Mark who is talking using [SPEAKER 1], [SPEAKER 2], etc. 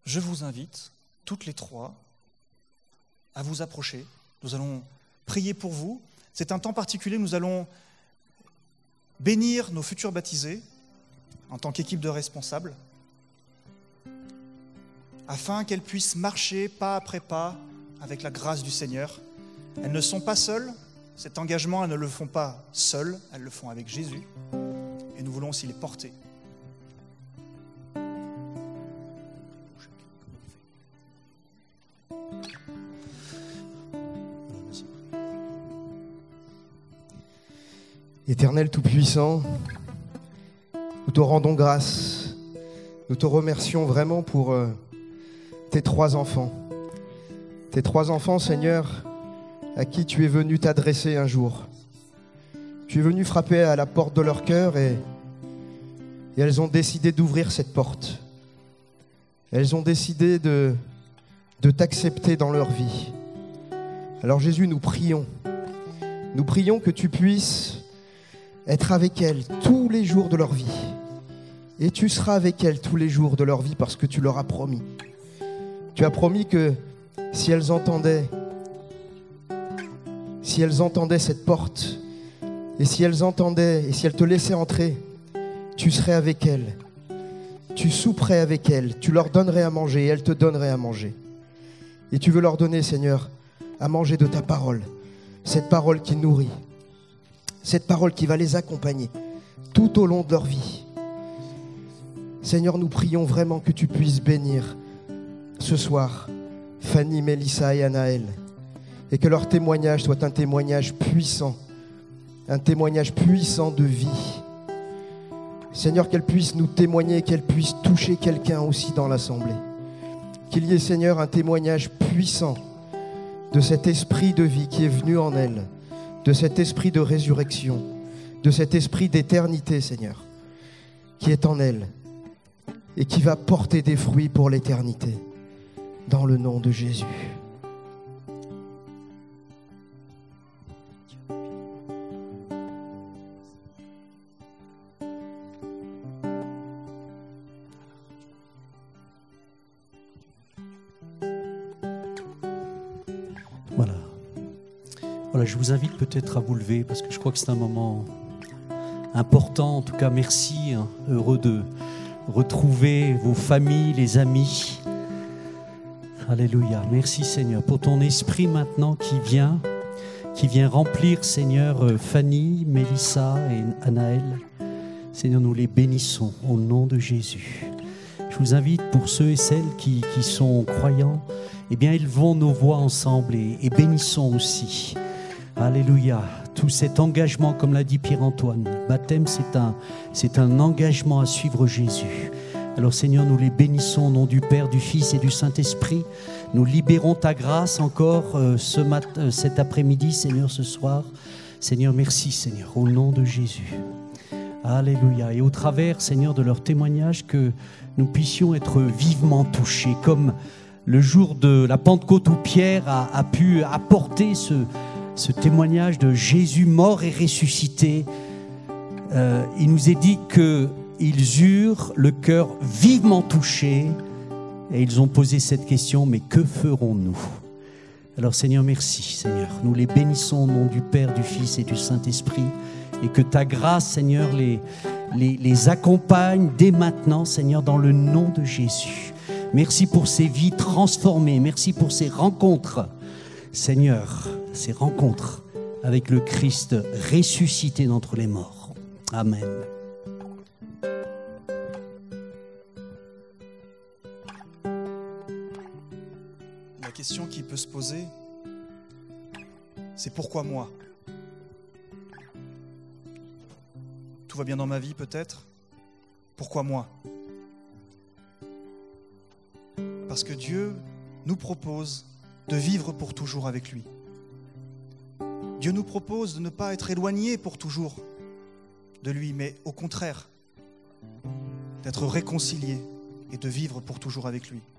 [SPEAKER 1] je vous invite, toutes les trois, à vous approcher. Nous allons prier pour vous. C'est un temps particulier, nous allons bénir nos futurs baptisés en tant qu'équipe de responsables, afin qu'elles puissent marcher pas après pas avec la grâce du Seigneur. Elles ne sont pas seules, cet engagement, elles ne le font pas seules, elles le font avec Jésus, et nous voulons aussi les porter.
[SPEAKER 2] Éternel Tout-Puissant, nous te rendons grâce. Nous te remercions vraiment pour tes trois enfants. Tes trois enfants, Seigneur, à qui tu es venu t'adresser un jour. Tu es venu frapper à la porte de leur cœur et elles ont décidé d'ouvrir cette porte. Elles ont décidé de t'accepter dans leur vie. Alors Jésus, nous prions que tu puisses être avec elles tous les jours de leur vie. Et tu seras avec elles tous les jours de leur vie parce que tu leur as promis. Tu as promis que si elles entendaient cette porte, et si elles te laissaient entrer, tu serais avec elles. Tu souperais avec elles, tu leur donnerais à manger et elles te donneraient à manger. Et tu veux leur donner, Seigneur, à manger de ta parole, cette parole qui nourrit, cette parole qui va les accompagner tout au long de leur vie. Seigneur, nous prions vraiment que tu puisses bénir ce soir Fanny, Mélissa et Anaël, et que leur témoignage soit un témoignage puissant de vie. Seigneur, qu'elles puissent nous témoigner, qu'elles puissent toucher quelqu'un aussi dans l'assemblée. Qu'il y ait, Seigneur, un témoignage puissant de cet esprit de vie qui est venu en elles, de cet esprit de résurrection, de cet esprit d'éternité, Seigneur, qui est en elles et qui va porter des fruits pour l'éternité, dans le nom de Jésus.
[SPEAKER 3] Voilà, je vous invite peut-être à vous lever parce que je crois que c'est un moment important. En tout cas, merci. Heureux de retrouver vos familles, les amis. Alléluia. Merci Seigneur pour ton esprit maintenant qui vient remplir, Seigneur, Fanny, Mélissa et Anaël. Seigneur, nous les bénissons au nom de Jésus. Je vous invite pour ceux et celles qui sont croyants, eh bien, élevons nos voix ensemble et bénissons aussi. Alléluia. Tout cet engagement, comme l'a dit Pierre-Antoine, le baptême, c'est un engagement à suivre Jésus. Alors Seigneur, nous les bénissons au nom du Père, du Fils et du Saint-Esprit. Nous libérons ta grâce encore cet après-midi, Seigneur, ce soir. Seigneur, merci Seigneur, au nom de Jésus. Alléluia. Et au travers, Seigneur, de leur témoignage, que nous puissions être vivement touchés, comme le jour de la Pentecôte où Pierre a pu apporter ce témoignage de Jésus mort et ressuscité. Il nous est dit qu'ils eurent le cœur vivement touché et ils ont posé cette question, mais que ferons-nous? Alors Seigneur, merci Seigneur. Nous les bénissons au nom du Père, du Fils et du Saint-Esprit, et que ta grâce, Seigneur, les accompagne dès maintenant, Seigneur, dans le nom de Jésus. Merci pour ces vies transformées. Merci pour ces rencontres, Seigneur, ces rencontres avec le Christ ressuscité d'entre les morts. Amen.
[SPEAKER 1] La question qui peut se poser, c'est pourquoi moi? Tout va bien dans ma vie peut-être? Pourquoi moi? Parce que Dieu nous propose de vivre pour toujours avec lui. Dieu nous propose de ne pas être éloigné pour toujours de lui, mais au contraire, d'être réconcilié et de vivre pour toujours avec lui.